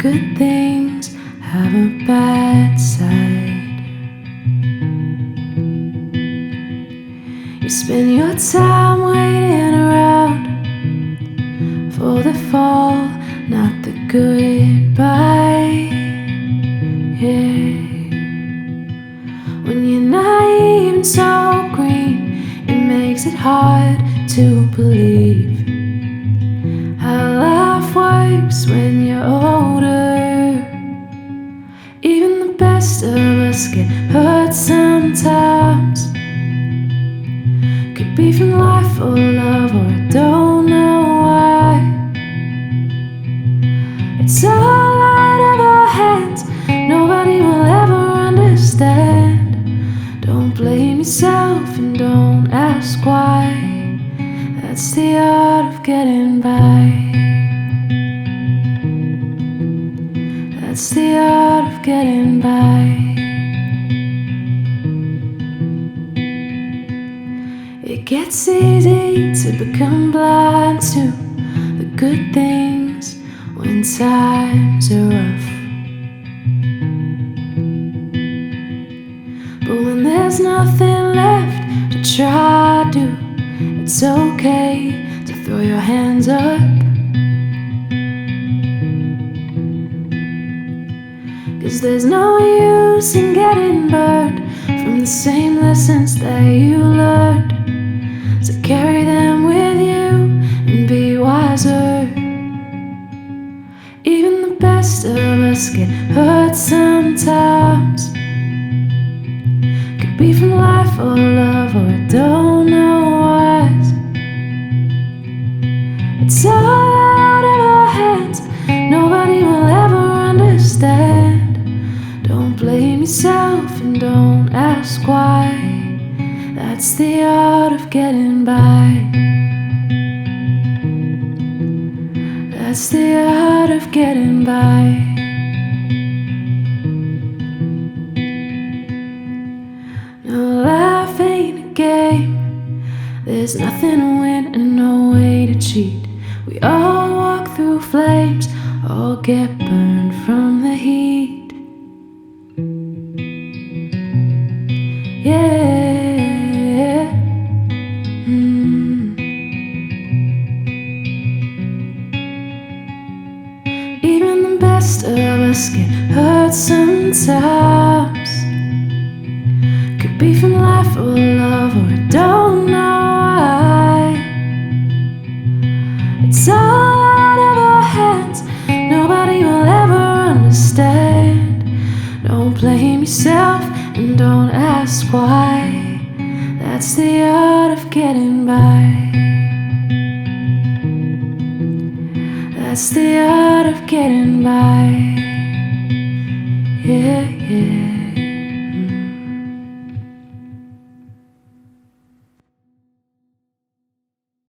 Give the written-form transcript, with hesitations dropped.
good things have a bad side. You spend your time waiting around for the fall, not the goodbye. Yeah. When you're naive and so green, it makes it hard to believe how life works when you're older. Even the best of us get hurt sometimes. Could be from life or love, or I don't know why. It's all out of our hands, nobody will ever understand. Don't blame yourself and don't ask why. That's the art of getting by. That's the art of getting by. It gets easy to become blind to the good things when times are rough. But when there's nothing left to try to, it's okay to throw your hands up. 'Cause there's no use in getting burned from the same lessons that you learned. So carry them with you and be wiser. Even the best of us get hurt sometimes. Could be from life or love, or I don't know what. It's all out of our hands, nobody will ever understand. Don't blame yourself and don't ask why. That's the art of getting by. That's the art of getting by. No, life ain't a game. There's nothing to win and no way to cheat. We all walk through flames, all get burned from the heat. Yeah. Even the best of us get hurt sometimes. Could be from life or love, or I don't know why. It's all out of our hands, nobody will ever understand. Don't blame yourself and don't ask why. That's the art of getting by. That's the art of getting by.